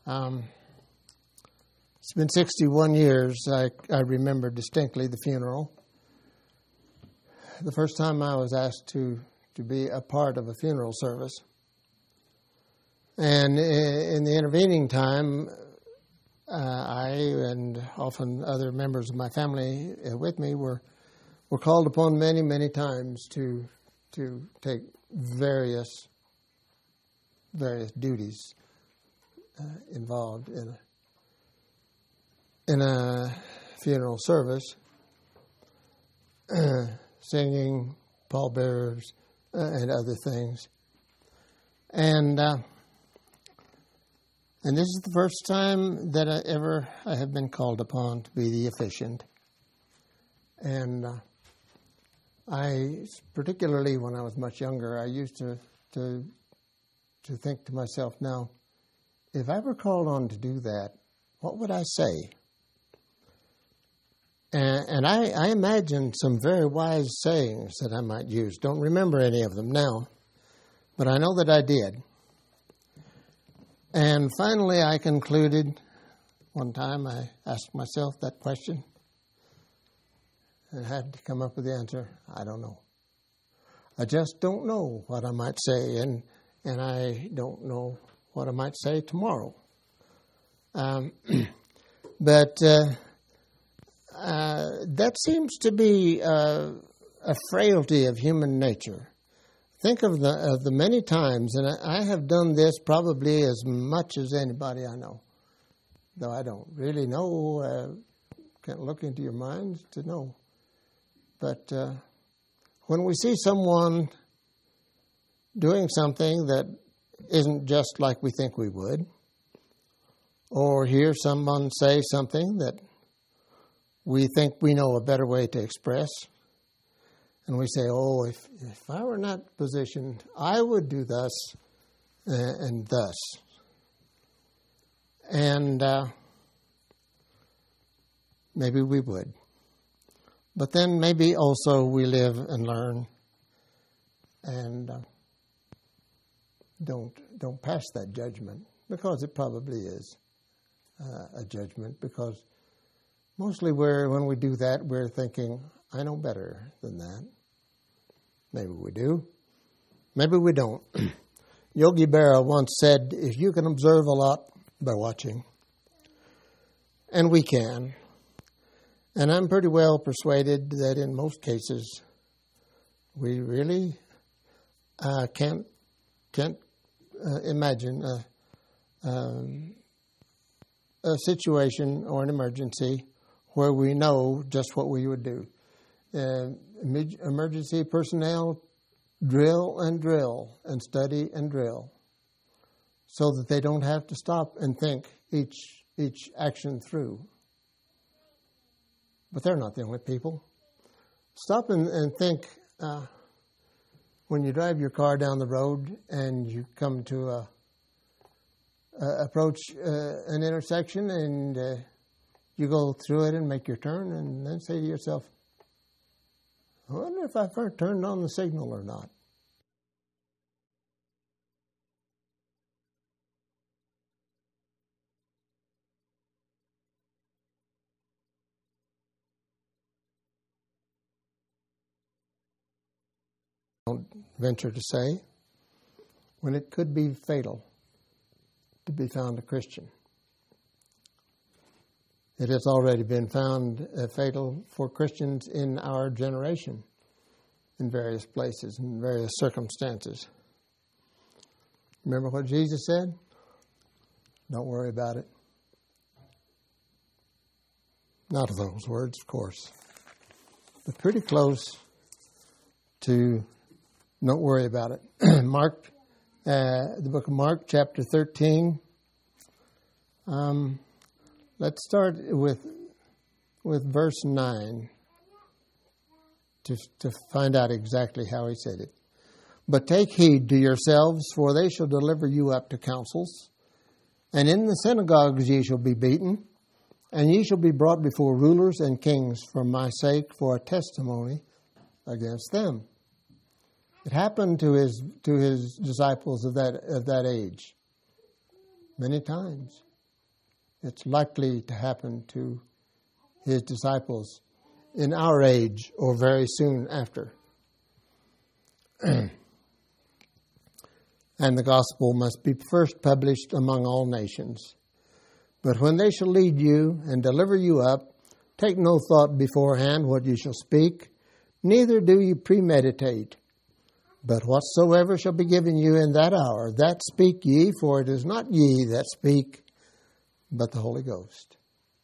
It's been 61 years. I remember distinctly the funeral. The first time I was asked to be a part of a funeral service. And in the intervening time, I and often other members of my family with me were called upon many, many times to take various duties involved in a funeral service, singing, pallbearers, and other things. And this is the first time that I have been called upon to be the officiant. And I, particularly when I was much younger, I used to think to myself, now, if I were called on to do that, what would I say? And I imagined some very wise sayings that I might use. Don't remember any of them now, but I know that I did. And finally I concluded, one time I asked myself that question and had to come up with the answer, I don't know. I just don't know what I might say, and I don't know what I might say tomorrow. But that seems to be a frailty of human nature. Think of the many times, and I have done this probably as much as anybody I know, though I don't really know. Can't look into your minds to know. But when we see someone doing something that isn't just like we think we would, or hear someone say something that we think we know a better way to express, and we say, oh, if I were in that position, I would do thus and thus. And maybe we would. But then maybe also we live and learn and don't pass that judgment, because it probably is a judgment, because mostly when we do that, we're thinking, I know better than that. Maybe we do. Maybe we don't. Yogi Berra once said, if you can observe a lot by watching, and we can, and I'm pretty well persuaded that in most cases we really can't imagine a situation or an emergency where we know just what we would do. Emergency personnel drill and study and drill, so that they don't have to stop and think each action through. But they're not the only people. Stop and think when you drive your car down the road and you come to approach an intersection, and you go through it and make your turn, and then say to yourself, I wonder if I first turned on the signal or not. I don't venture to say when it could be fatal to be found a Christian. It has already been found fatal for Christians in our generation, in various places, in various circumstances. Remember what Jesus said? Don't worry about it. Not those words, of course, but pretty close to don't worry about it. Mark, the book of Mark, chapter 13. Let's start with verse 9 to find out exactly how he said it. But take heed to yourselves, for they shall deliver you up to councils, and in the synagogues ye shall be beaten, and ye shall be brought before rulers and kings for my sake, for a testimony against them. It happened to his disciples of that age many times. It's likely to happen to his disciples in our age or very soon after. And the gospel must be first published among all nations. But when they shall lead you and deliver you up, take no thought beforehand what you shall speak, neither do you premeditate. But whatsoever shall be given you in that hour, that speak ye, for it is not ye that speak, but the Holy Ghost.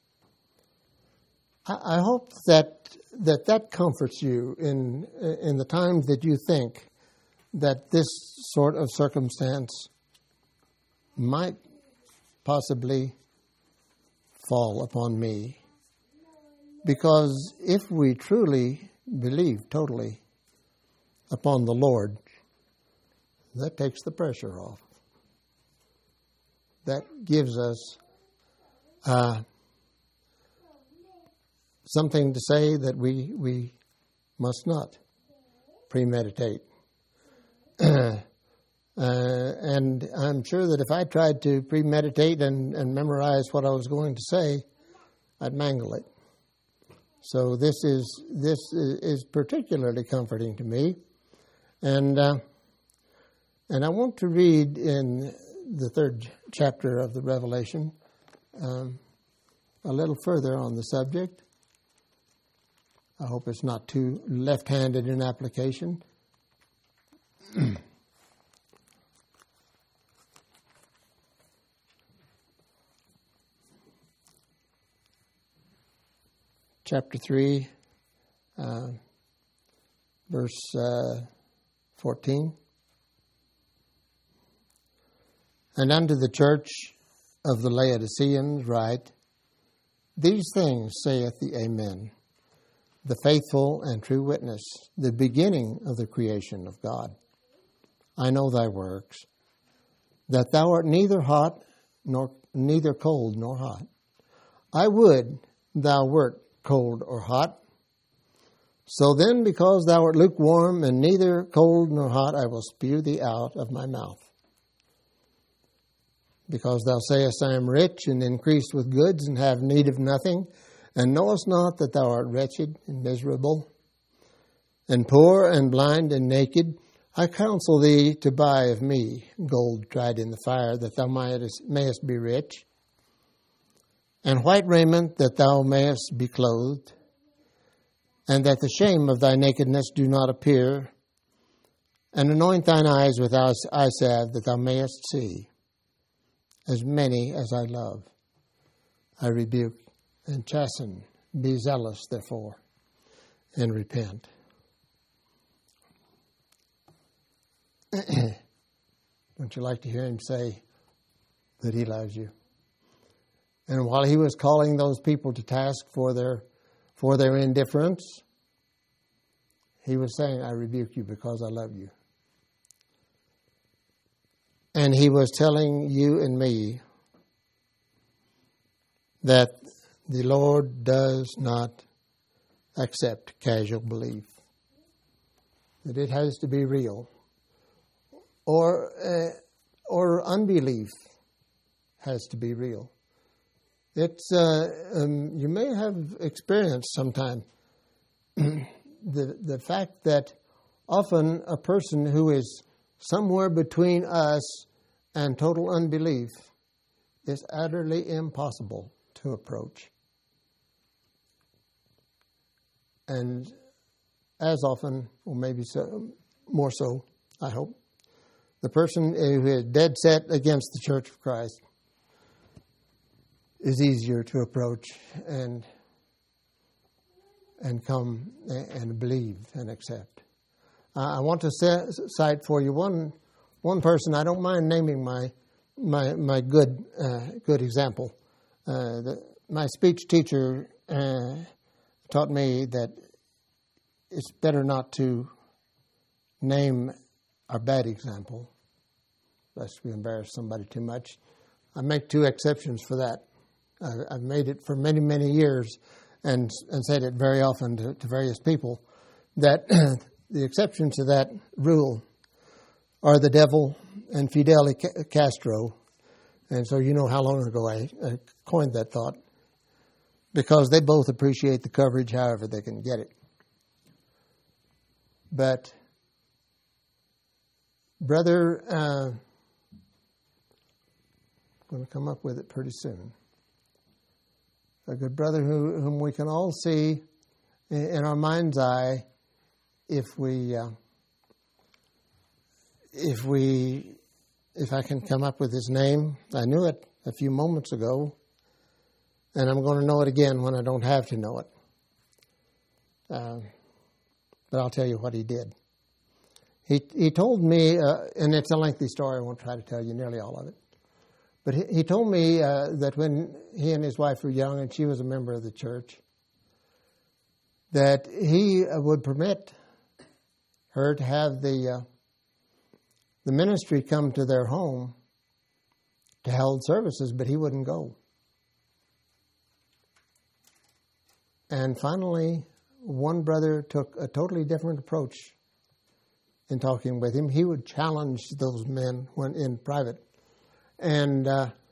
I hope that comforts you in the times that you think that this sort of circumstance might possibly fall upon me. Because if we truly believe totally upon the Lord, that takes the pressure off. That gives us something to say that we must not premeditate. And I'm sure that if I tried to premeditate and memorize what I was going to say, I'd mangle it. So this is particularly comforting to me, and I want to read in the 3rd chapter of the Revelation a little further on the subject. I hope it's not too left-handed in application. Chapter 3, verse 14. And unto the church of the Laodiceans write, These things saith the Amen, the faithful and true witness, the beginning of the creation of God. I know thy works, that thou art neither cold nor hot. I would thou wert cold or hot. So then, because thou art lukewarm and neither cold nor hot, I will spew thee out of my mouth. Because thou sayest, I am rich and increased with goods and have need of nothing, and knowest not that thou art wretched and miserable, and poor and blind and naked, I counsel thee to buy of me gold tried in the fire, that thou mayest be rich, and white raiment, that thou mayest be clothed, and that the shame of thy nakedness do not appear, and anoint thine eyes with eye salve, that thou mayest see. As many as I love, I rebuke and chasten. Be zealous, therefore, and repent. Don't you like to hear him say that he loves you? And while he was calling those people to task for their indifference, he was saying, I rebuke you because I love you. And he was telling you and me that the Lord does not accept casual belief, that it has to be real, or unbelief has to be real. It's you may have experienced sometime the fact that often a person who is somewhere between us and total unbelief is utterly impossible to approach. And as often, or maybe so, more so, I hope, the person who is dead set against the Church of Christ is easier to approach and come and believe and accept. I want to cite for you one person. I don't mind naming my good example. My speech teacher taught me that it's better not to name our bad example, lest we embarrass somebody too much. I make 2 exceptions for that. I've made it for many, many years and said it very often to various people, that the exceptions to that rule are the devil and Fidel Castro And so you know how long ago I coined that thought. Because they both appreciate the coverage however they can get it. But, brother, I'm going to come up with it pretty soon. A good brother whom we can all see in our mind's eye if I can come up with his name. I knew it a few moments ago, and I'm going to know it again when I don't have to know it. But I'll tell you what he did. He told me, and it's a lengthy story, I won't try to tell you nearly all of it. But he told me that when he and his wife were young and she was a member of the church, that he would permit her to have the ministry come to their home to hold services, but he wouldn't go. And finally, one brother took a totally different approach in talking with him. He would challenge those men when in private. And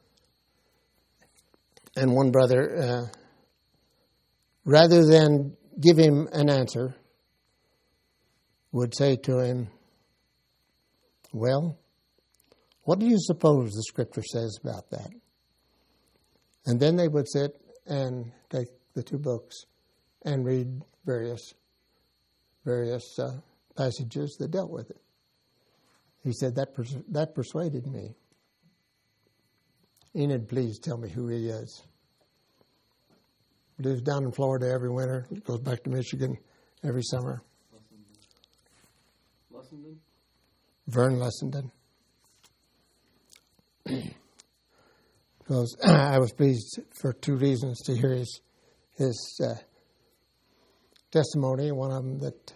one brother, rather than give him an answer, would say to him, well, what do you suppose the Scripture says about that? And then they would sit and take the two books and read various passages that dealt with it. He said, that persuaded me. Enid, please tell me who he is. Lives down in Florida every winter. Goes back to Michigan every summer. Lessenden? Vern Lessenden. Because I was pleased for two reasons to hear his testimony. One of them that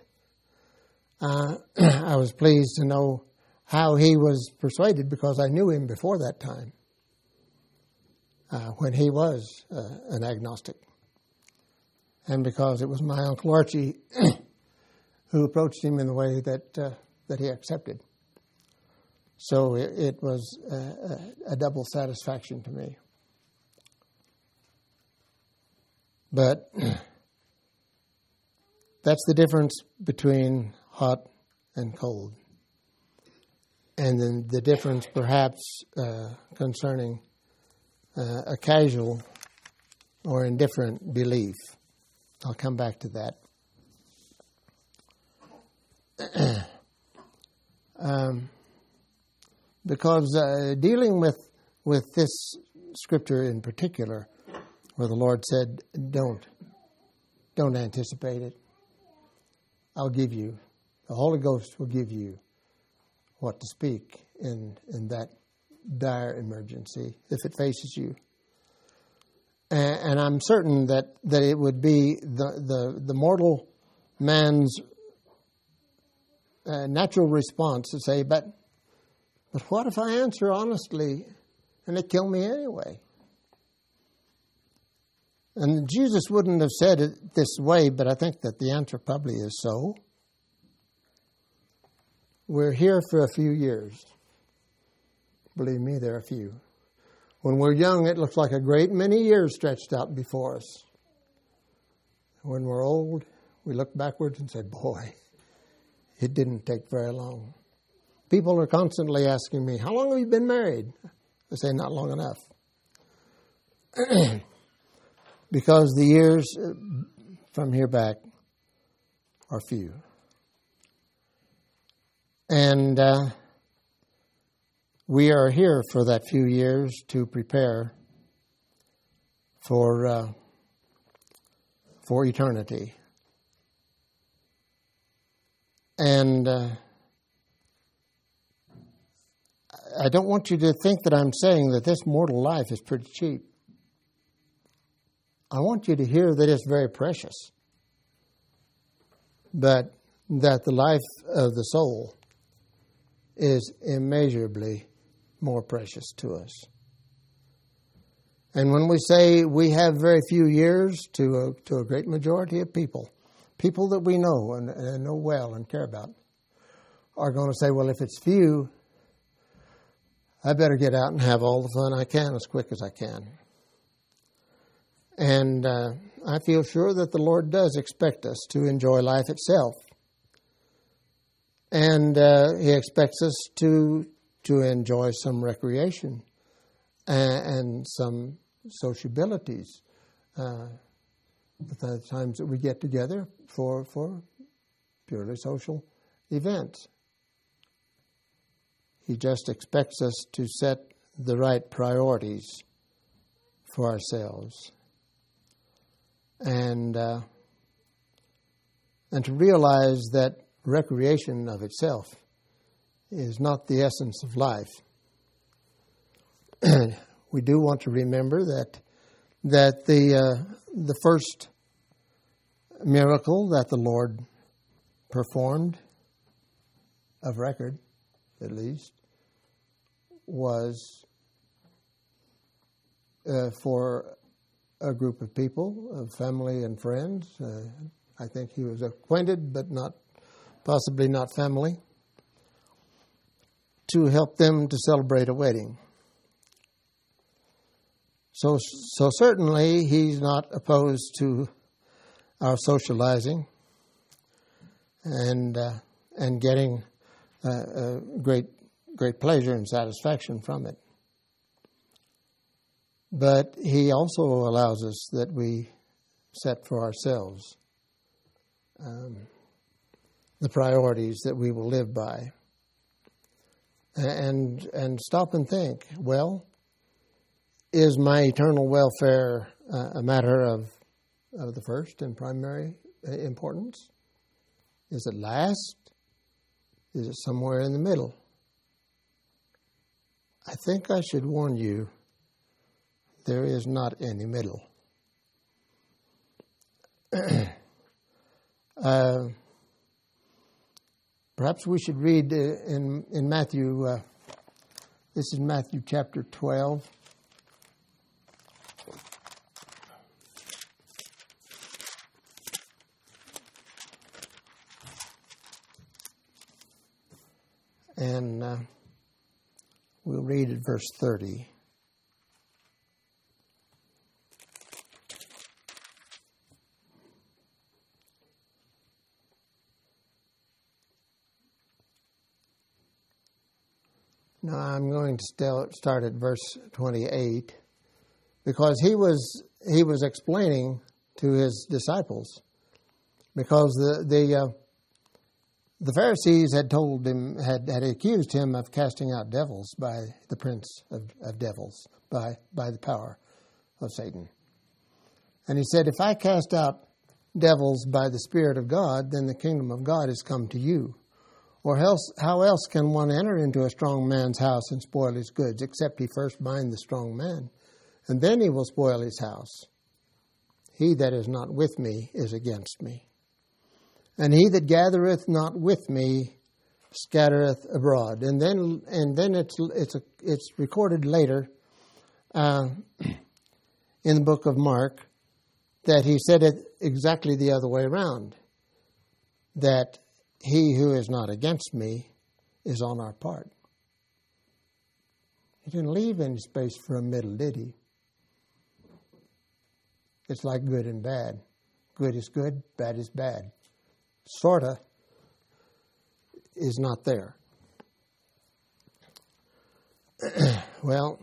I was pleased to know how he was persuaded, because I knew him before that time when he was an agnostic. And because it was my Uncle Archie who approached him in the way that he accepted. So it was a double satisfaction to me. But that's the difference between hot and cold. And then the difference perhaps concerning a casual or indifferent belief. I'll come back to that. Because dealing with this scripture in particular, where the Lord said, don't anticipate it. I'll give you, the Holy Ghost will give you what to speak in that dire emergency, if it faces you. And I'm certain that it would be the mortal man's natural response to say, but what if I answer honestly and they kill me anyway? And Jesus wouldn't have said it this way, but I think that the answer probably is so. We're here for a few years. Believe me, there are a few. When we're young, it looks like a great many years stretched out before us. When we're old, we look backwards and say, boy, it didn't take very long. People are constantly asking me, how long have you been married? I say, not long enough. Because the years from here back are few. And we are here for that few years to prepare for eternity. And I don't want you to think that I'm saying that this mortal life is pretty cheap. I want you to hear that it's very precious, but that the life of the soul is immeasurably more precious to us. And when we say we have very few years to a great majority of people that we know and know well and care about, are going to say, well, if it's few, I better get out and have all the fun I can as quick as I can. And I feel sure that the Lord does expect us to enjoy life itself. And He expects us to enjoy some recreation and some sociabilities. The times that we get together for purely social events. He just expects us to set the right priorities for ourselves. And to realize that recreation of itself is not the essence of life. We do want to remember that the first miracle that the Lord performed, of record at least, was for a group of people, of family and friends. I think He was acquainted, but possibly not family, to help them to celebrate a wedding. So certainly He's not opposed to our socializing and getting great pleasure and satisfaction from it. But He also allows us that we set for ourselves the priorities that we will live by, and stop and think, well, is my eternal welfare a matter of the first and primary importance? Is it last? Is it somewhere in the middle? I think I should warn you, there is not any middle. Perhaps we should read in Matthew, this is Matthew chapter 12. And we'll read at verse 30. Now I'm going to start at verse 28, because he was explaining to his disciples, because the Pharisees had told him, had accused him of casting out devils by the prince of devils, by the power of Satan. And he said, if I cast out devils by the Spirit of God, then the kingdom of God is come to you. Or else, how else can one enter into a strong man's house and spoil his goods, except he first bind the strong man, and then he will spoil his house? He that is not with me is against me. And he that gathereth not with me scattereth abroad. And then it's recorded later in the book of Mark that he said it exactly the other way around, that he who is not against me is on our part. He didn't leave any space for a middle, did he? It's like good and bad. Good is good, bad is bad. Sorta is not there. Well,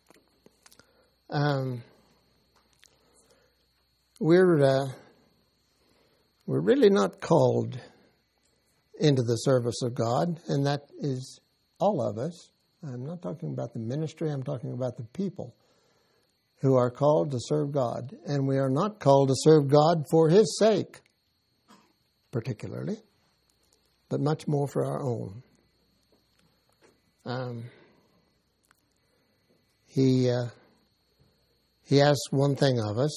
we're really not called into the service of God, and that is all of us. I'm not talking about the ministry, I'm talking about the people who are called to serve God. And we are not called to serve God for His sake, particularly, but much more for our own. He asks one thing of us.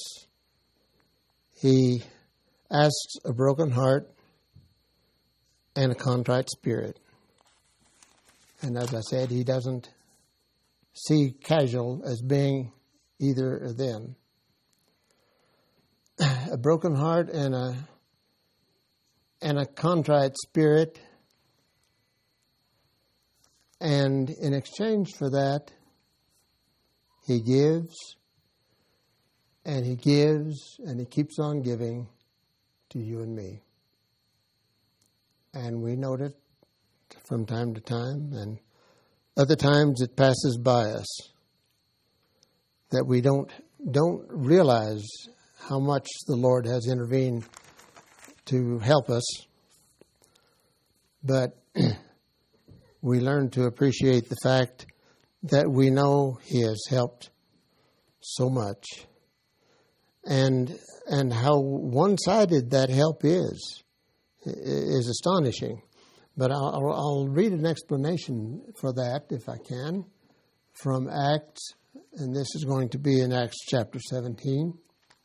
He asks a broken heart and a contrite spirit. And as I said, He doesn't see casual as being either of them. A broken heart and a contrite spirit And in exchange for that, He gives, and He gives, and He keeps on giving to you and me. And we note it from time to time, and other times it passes by us, that we don't realize how much the Lord has intervened to help us. But we learn to appreciate the fact that we know He has helped so much, and how one-sided that help is astonishing. But I'll read an explanation for that, if I can, from Acts, and this is going to be in Acts chapter 17.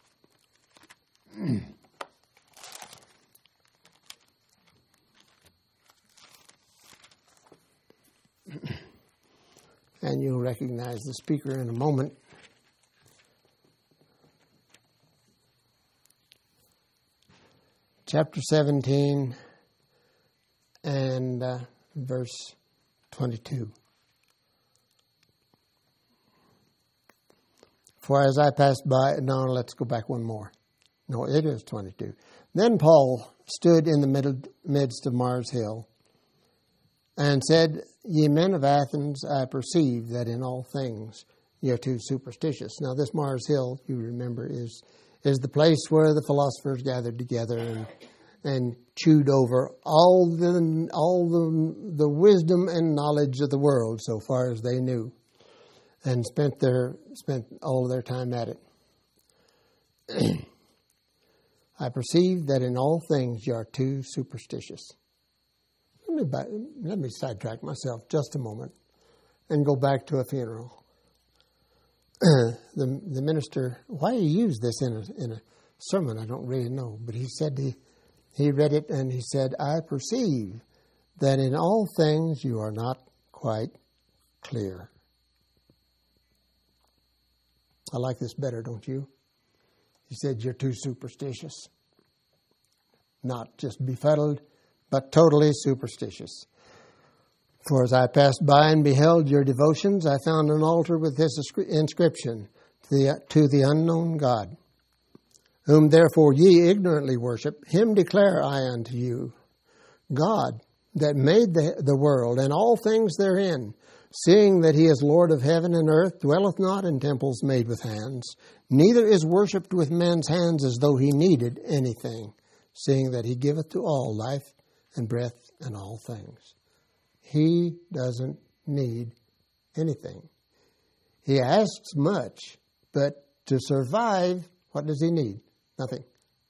And you'll recognize the speaker in a moment. Chapter 17 and verse 22. For as I passed by, no, let's go back one more. No, it is 22. Then Paul stood in the midst of Mars Hill and said, Ye men of Athens, I perceive that in all things ye are too superstitious. Now this Mars Hill, you remember, is the place where the philosophers gathered together and chewed over all the wisdom and knowledge of the world so far as they knew, and spent all of their time at it. I perceive that in all things you are too superstitious. Let me sidetrack myself just a moment and go back to a funeral. The minister, why he used this in a sermon, I don't really know, but he said he read it and he said, I perceive that in all things you are not quite clear. I like this better, don't you? He said, you're too superstitious. Not just befuddled, but totally superstitious. For as I passed by and beheld your devotions, I found an altar with this inscription, to the unknown God, whom therefore ye ignorantly worship, him declare I unto you. God, that made the world and all things therein, seeing that he is Lord of heaven and earth, dwelleth not in temples made with hands, neither is worshipped with men's hands as though he needed anything, seeing that he giveth to all life and breath and all things. He doesn't need anything. He asks much, but to survive, what does he need? Nothing.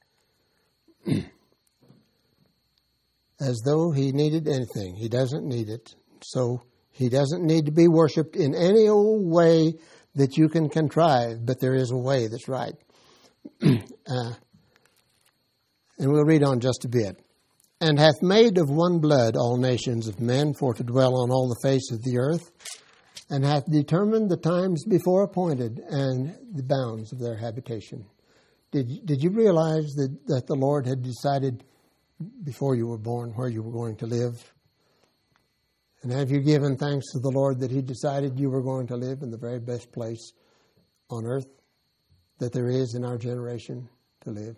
As though he needed anything. He doesn't need it. So he doesn't need to be worshipped in any old way that you can contrive, but there is a way that's right. And we'll read on just a bit. And hath made of one blood all nations of men for to dwell on all the face of the earth, and hath determined the times before appointed and the bounds of their habitation. Did you realize that the Lord had decided before you were born where you were going to live? And have you given thanks to the Lord that he decided you were going to live in the very best place on earth that there is in our generation to live?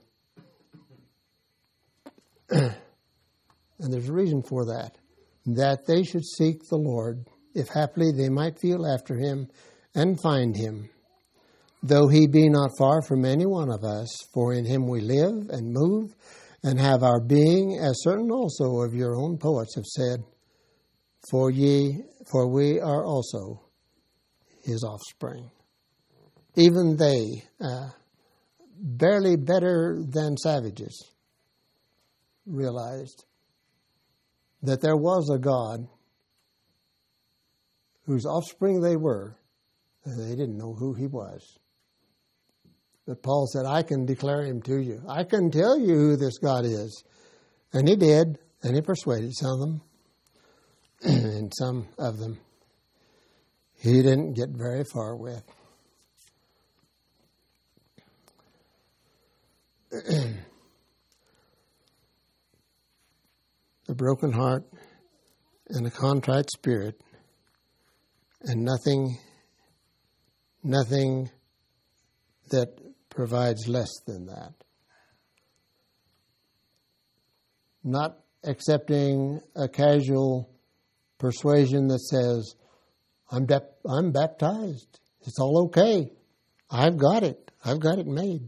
And there's a reason for that they should seek the Lord, if haply they might feel after him and find him, though he be not far from any one of us, for in him we live and move and have our being, as certain also of your own poets have said, for we are also his offspring. Even they, barely better than savages, realized that there was a God whose offspring they were, and they didn't know who he was. But Paul said, I can declare him to you. I can tell you who this God is. And he did, and he persuaded some of them, and some of them he didn't get very far with. A broken heart and a contrite spirit and nothing that provides less than that. Not accepting a casual persuasion that says, I'm baptized. It's all okay. I've got it. I've got it made.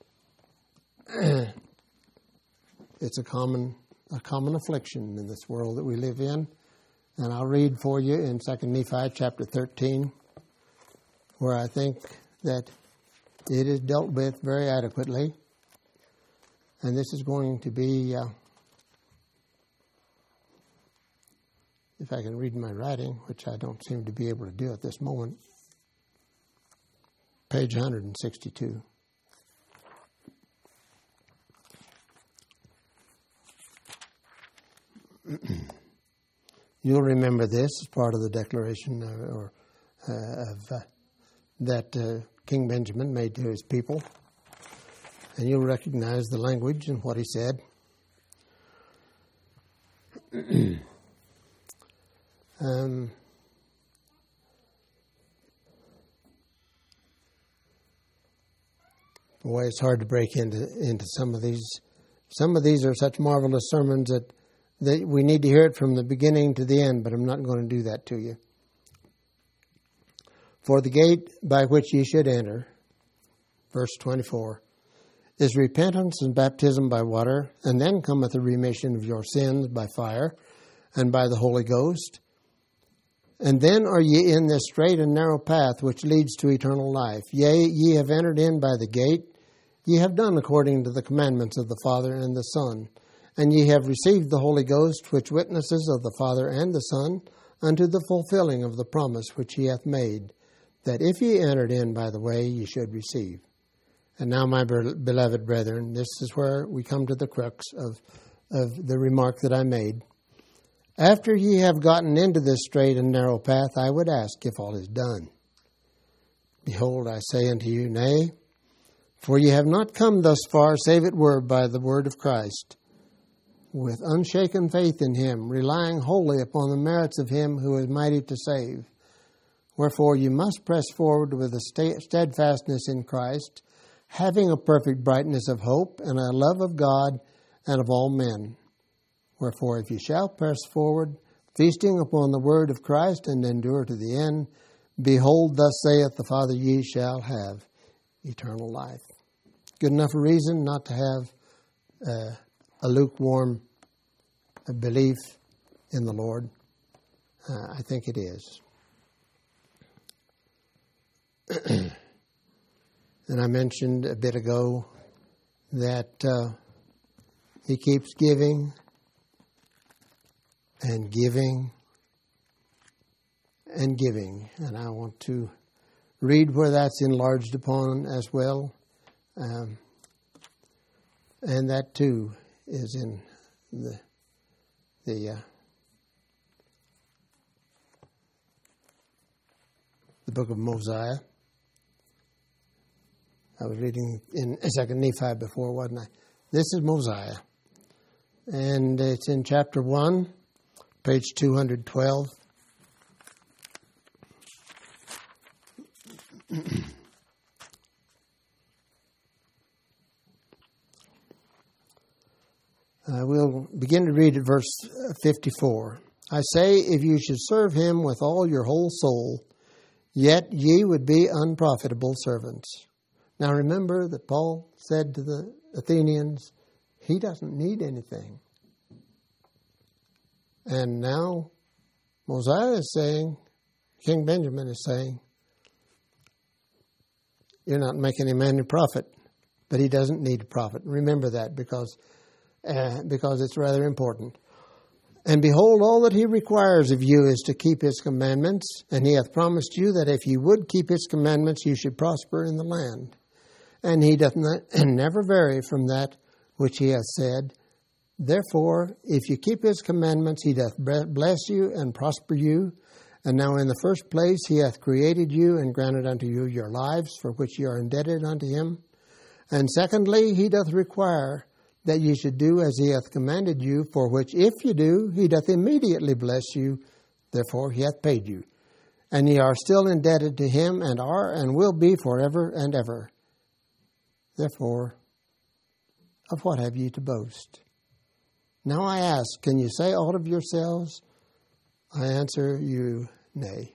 It's a common affliction in this world that we live in. And I'll read for you in 2 Nephi chapter 13, where I think that it is dealt with very adequately. And this is going to be, if I can read my writing, which I don't seem to be able to do at this moment, page 162. You'll remember this as part of the declaration that King Benjamin made to his people. And you'll recognize the language and what he said. Boy, it's hard to break into some of these. Some of these are such marvelous sermons that we need to hear it from the beginning to the end, but I'm not going to do that to you. For the gate by which ye should enter, verse 24, is repentance and baptism by water, and then cometh the remission of your sins by fire and by the Holy Ghost. And then are ye in this straight and narrow path which leads to eternal life. Yea, ye have entered in by the gate. Ye have done according to the commandments of the Father and the Son. And ye have received the Holy Ghost, which witnesses of the Father and the Son, unto the fulfilling of the promise which he hath made, that if ye entered in by the way, ye should receive. And now, my beloved brethren, this is where we come to the crux of the remark that I made. After ye have gotten into this straight and narrow path, I would ask if all is done. Behold, I say unto you, nay, for ye have not come thus far, save it were by the word of Christ, with unshaken faith in him, relying wholly upon the merits of him who is mighty to save. Wherefore you must press forward with a steadfastness in Christ, having a perfect brightness of hope and a love of God and of all men. Wherefore if ye shall press forward, feasting upon the word of Christ, and endure to the end, behold, thus saith the Father, ye shall have eternal life. Good enough a reason not to have a lukewarm belief in the Lord? I think it is. And I mentioned a bit ago that he keeps giving and giving and giving. And I want to read where that's enlarged upon as well. And that too is in the book of Mosiah. I was reading in 2 Nephi before, wasn't I? This is Mosiah. And it's in chapter 1, page 212. We'll begin to read at verse 54. I say, if you should serve him with all your whole soul, yet ye would be unprofitable servants. Now remember that Paul said to the Athenians, he doesn't need anything. And now Mosiah is saying, King Benjamin is saying, you're not making him any profit, but he doesn't need a profit. Remember that because it's rather important. And behold, all that he requires of you is to keep his commandments, and he hath promised you that if you would keep his commandments, you should prosper in the land. And he doth never vary from that which he hath said. Therefore, if you keep his commandments, he doth bless you and prosper you. And now in the first place, he hath created you and granted unto you your lives, for which ye are indebted unto him. And secondly, he doth require that ye should do as he hath commanded you, for which if you do, he doth immediately bless you. Therefore he hath paid you. and ye are still indebted to him, and are and will be forever and ever. Therefore, of what have ye to boast? Now I ask, can you say aught of yourselves? I answer you, nay.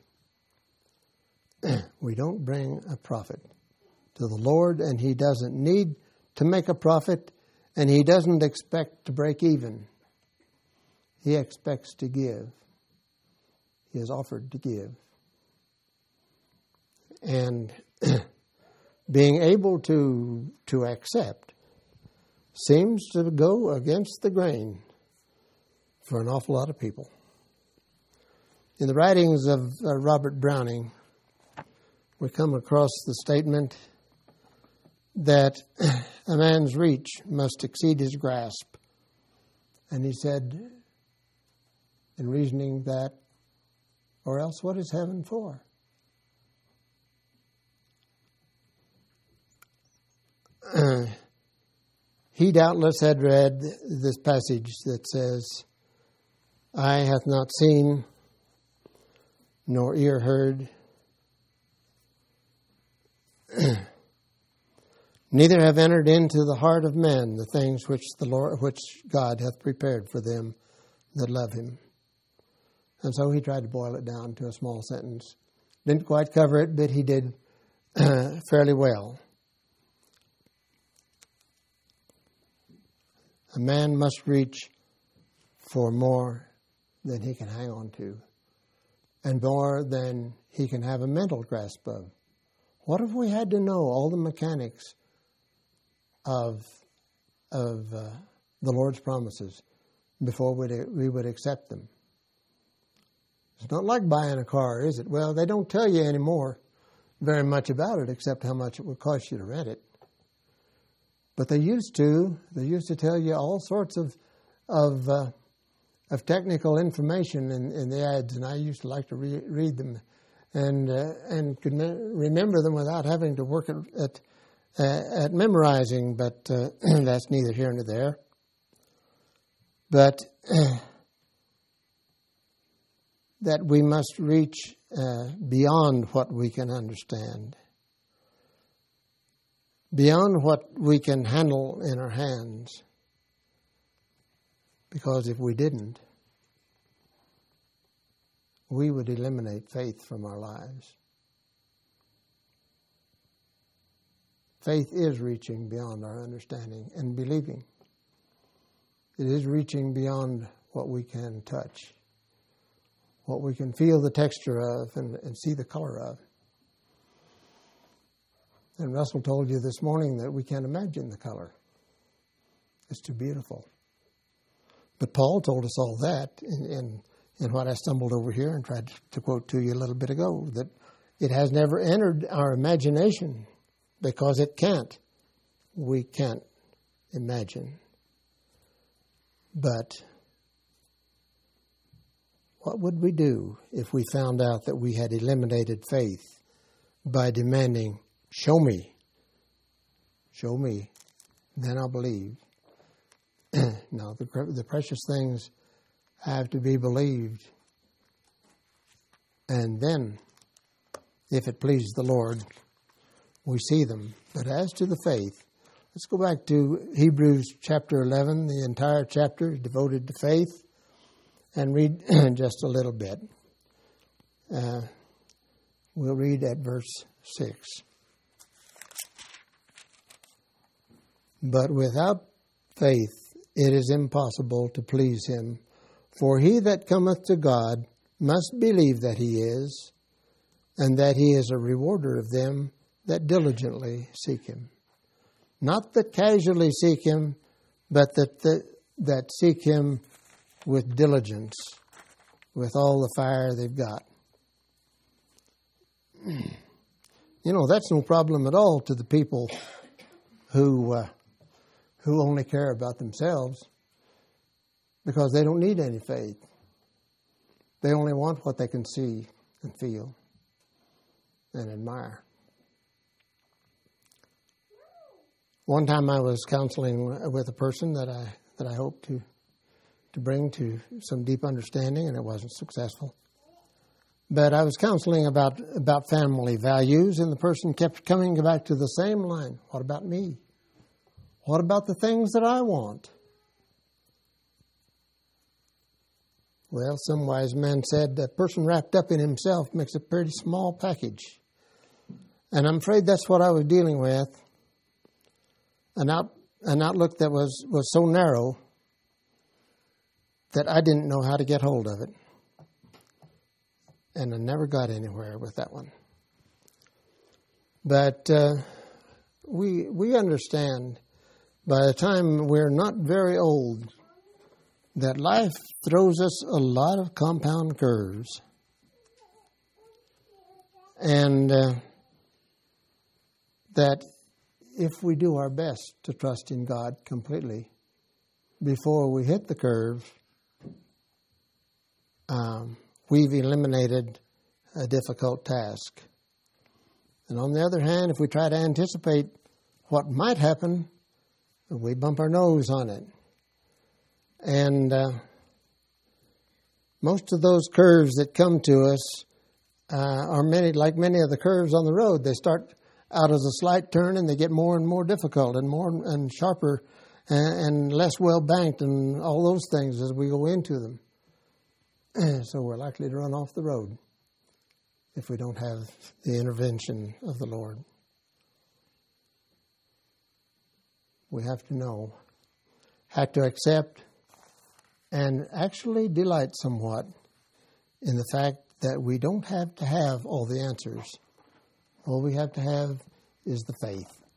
We don't bring a prophet to the Lord, and he doesn't need to make a profit, and he doesn't expect to break even. He expects to give. He has offered to give. And being able to accept seems to go against the grain for an awful lot of people. In the writings of Robert Browning, we come across the statement that a man's reach must exceed his grasp. And he said, in reasoning that, or else what is heaven for? He doubtless had read this passage that says, eye hath not seen, nor ear heard, neither have entered into the heart of men the things which God hath prepared for them that love him. And so he tried to boil it down to a small sentence. Didn't quite cover it, but he did fairly well. A man must reach for more than he can hang on to, and more than he can have a mental grasp of. What if we had to know all the mechanics of the Lord's promises before we would accept them? It's not like buying a car, is it? Well, they don't tell you anymore very much about it, except how much it would cost you to rent it. But they used to. They used to tell you all sorts of technical information in the ads, and I used to like to read them, and could remember them without having to work at memorizing. But that's neither here nor there. But that we must reach beyond what we can understand, beyond what we can handle in our hands. Because if we didn't, we would eliminate faith from our lives. Faith is reaching beyond our understanding and believing. It is reaching beyond what we can touch, what we can feel the texture of and see the color of. And Russell told you this morning that we can't imagine the color. It's too beautiful. But Paul told us all that in what I stumbled over here and tried to quote to you a little bit ago, that it has never entered our imagination because it can't. We can't imagine. But what would we do if we found out that we had eliminated faith by demanding, show me, then I'll believe? No, the precious things have to be believed. And then, if it pleases the Lord, we see them. But as to the faith, let's go back to Hebrews chapter 11. The entire chapter is devoted to faith. And read just a little bit. We'll read at verse 6. But without faith it is impossible to please him. For he that cometh to God must believe that he is, and that he is a rewarder of them that diligently seek him. Not that casually seek him, but that seek him with diligence, with all the fire they've got. You know, that's no problem at all to the people who only care about themselves, because they don't need any faith. They only want what they can see and feel and admire. One time I was counseling with a person that I hoped to bring to some deep understanding, and it wasn't successful. But I was counseling about family values, and the person kept coming back to the same line. What about me? What about the things that I want? Well, some wise man said, a person wrapped up in himself makes a pretty small package. And I'm afraid that's what I was dealing with. An outlook that was so narrow that I didn't know how to get hold of it. And I never got anywhere with that one. But we understand by the time we're not very old that life throws us a lot of compound curves. And that if we do our best to trust in God completely before we hit the curve, we've eliminated a difficult task. And on the other hand, if we try to anticipate what might happen, we bump our nose on it. And most of those curves that come to us are like many of the curves on the road. They start out as a slight turn, and they get more and more difficult and more and sharper and less well banked and all those things as we go into them. So we're likely to run off the road if we don't have the intervention of the Lord. We have to know how to accept and actually delight somewhat in the fact that we don't have to have all the answers. All we have to have is the faith.